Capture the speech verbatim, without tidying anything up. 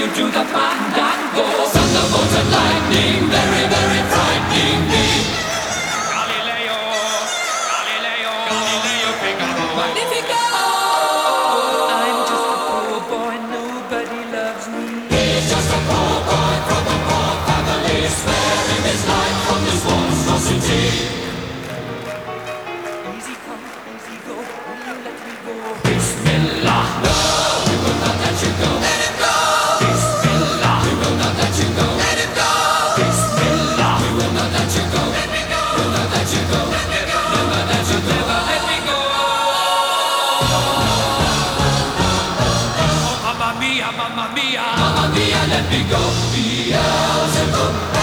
you to the fandango. Thunderbolt and lightning, very, very frightening me. Galileo, Galileo, Galileo Figaro. Magnifico! I'm just a poor boy, nobody loves me. He's just a poor boy from a poor family, sparing his life from this monstrosity. Easy come, easy go, will you let me go? Bismillah, no, we will not let you go. Let him go! Bismillah, we will not let you go. Let him go! Bismillah, we will not let you go. Let me go! We'll not let you go. Let me go! Never let you go. Never let me go. Oh, mamma mia, mamma mia, mamma mia, let me go. Beelzebub.